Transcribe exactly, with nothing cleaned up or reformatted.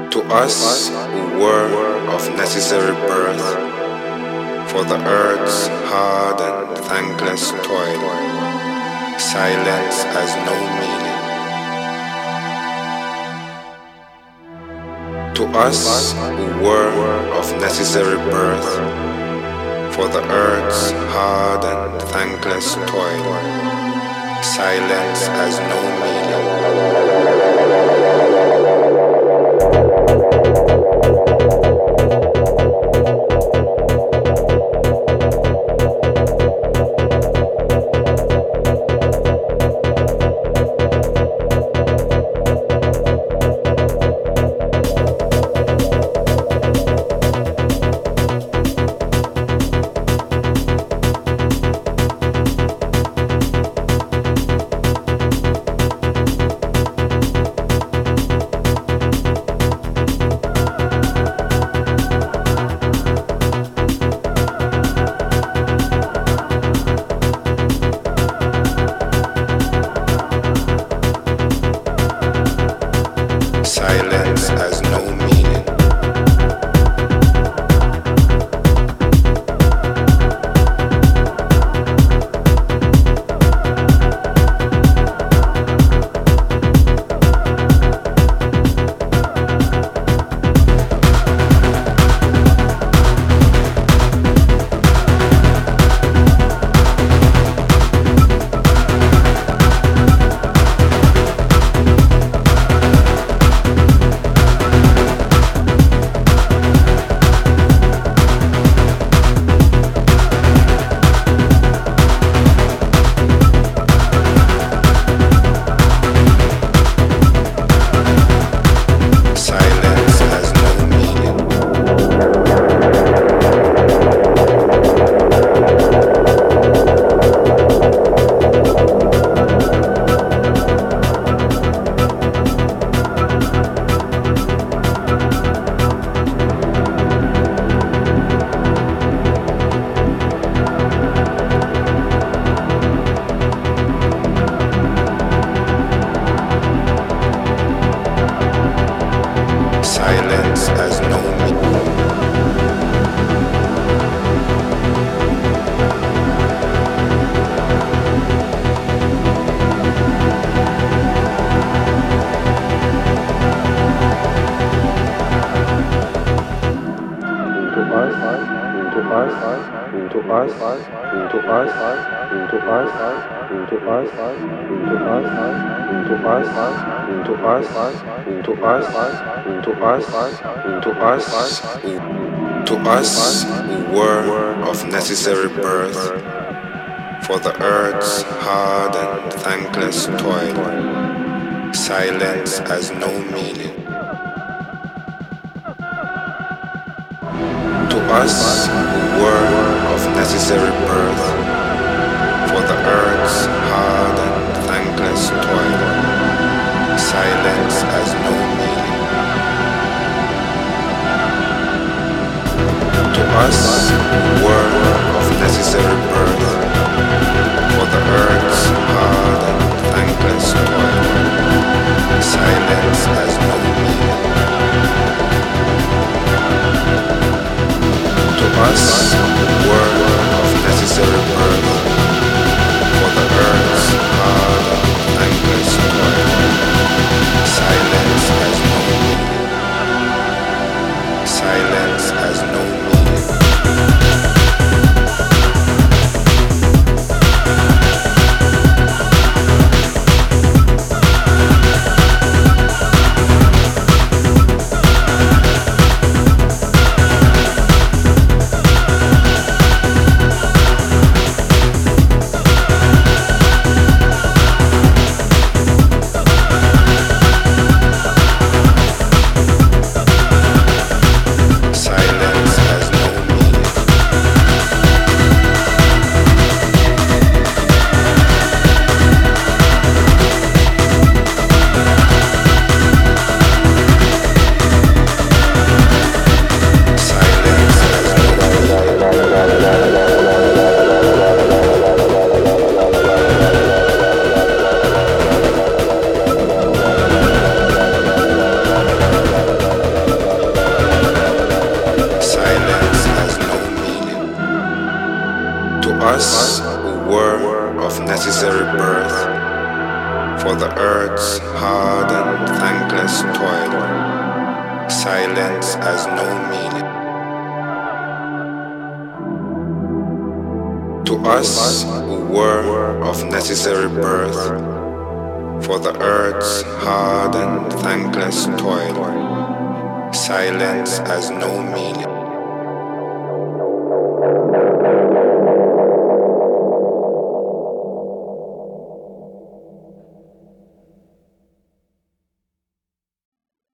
To us who were of necessary birth, for the earth's hard and thankless toil, silence has no meaning. To us who were of necessary birth, for the earth's hard and thankless toil, silence has no meaning. Silence has no meaning. Silence has no meaning. To us, to us, to us, to us, to us, to us, to us, to us, to us, to us, to us, to us who were of necessary birth, for the earth's hard and thankless toil, silence has no meaning. To us who were of necessary birth, for the earth's hard and thankless toil, silence has no meaning. To us who were of necessary birth, for the earth's hard and thankless toil, silence has no meaning. To us who were of necessary birth, for the earth's hard and thankless toil, silence birth, for the earth's hard and thankless toil. Silence has no meaning. To us who were of necessary birth, for the earth's hard and thankless toil, silence has no meaning.